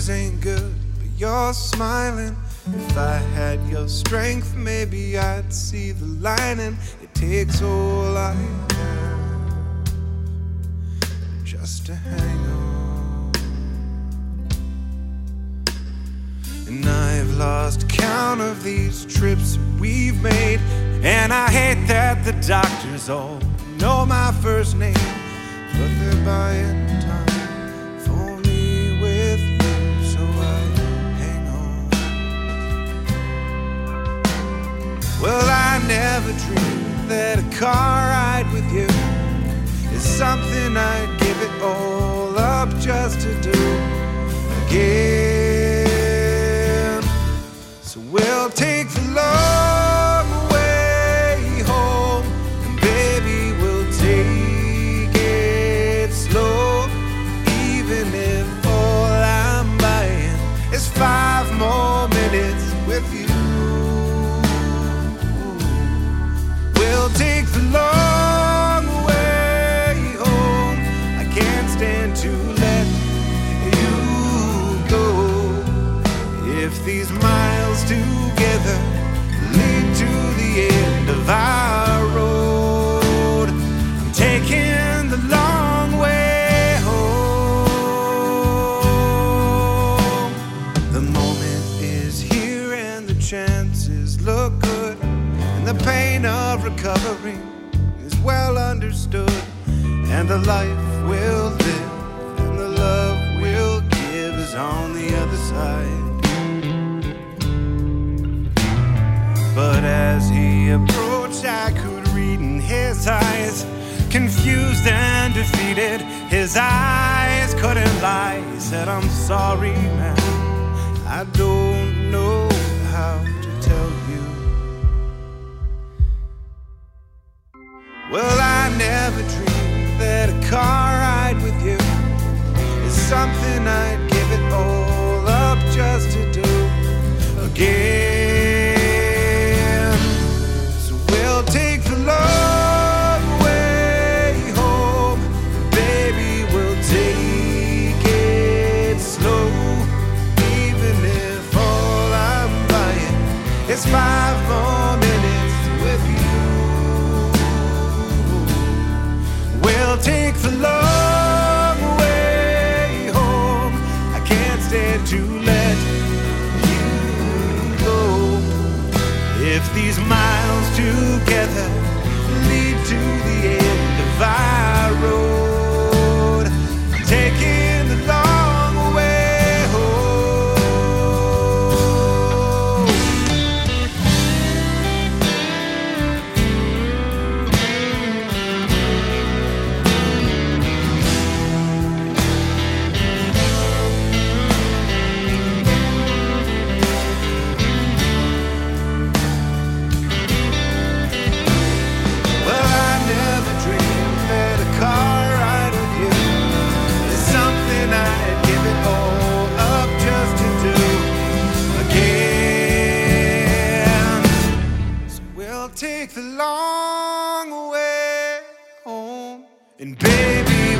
news ain't good, but you're smiling. If I had your strength, maybe I'd see the lining. It takes all I have just to hang on. And I've lost count of these trips we've made, and I hate that the doctors all know my first name, but they're buying time for me with you, so I hang on. Well, I never dreamed that a car ride with you is something I'd give it all up just to do again. So we'll take the long way home, and baby, we'll take it slow, even if all I'm buying is 5 more minutes with you. We'll take the long way home. I can't stand to let you go. If these miles together lead to the end of our road, I'm taking the long way home. The moment is here and the chances look good, and the pain of recovery is well understood, and the life we'll live and the love we'll give is on the other side. But as he approached, I could read in his eyes, confused and defeated. His eyes couldn't lie. He said, I'm sorry, man, I don't know how to tell you. Well, I never dreamed that a car ride with you is something I'd give it all up just to do again. So we'll take the long way home, baby, we'll take it slow, even if all I'm buying is 5 more minutes with you. We'll take the long way home. I can't stand to let you go. If these miles together lead to the end of our road, I'm taking the long way home. Well, I never dreamed that a car ride with you is something I'd give it all up just to do again. So we'll take the long way home, and baby,